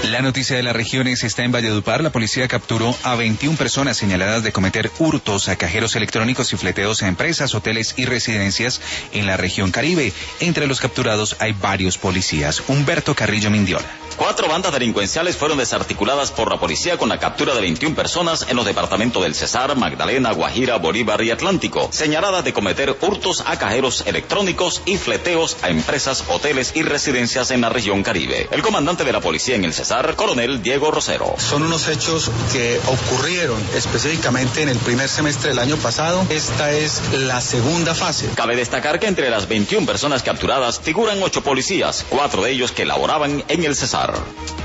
La noticia de las regiones está en Valledupar. La policía capturó a 21 personas señaladas de cometer hurtos a cajeros electrónicos y fleteos a empresas, hoteles y residencias en la región Caribe. Entre los capturados hay varios policías. Humberto Carrillo Mindiola. 4 bandas delincuenciales fueron desarticuladas por la policía con la captura de 21 personas en los departamentos del Cesar, Magdalena, Guajira, Bolívar y Atlántico, señaladas de cometer hurtos a cajeros electrónicos y fleteos a empresas, hoteles y residencias en la región Caribe. El comandante de la policía en el Cesar, coronel Diego Rosero. Son unos hechos que ocurrieron específicamente en el primer semestre del año pasado. Esta es la segunda fase. Cabe destacar que entre las 21 personas capturadas figuran 8 policías, 4 de ellos que laboraban en el Cesar.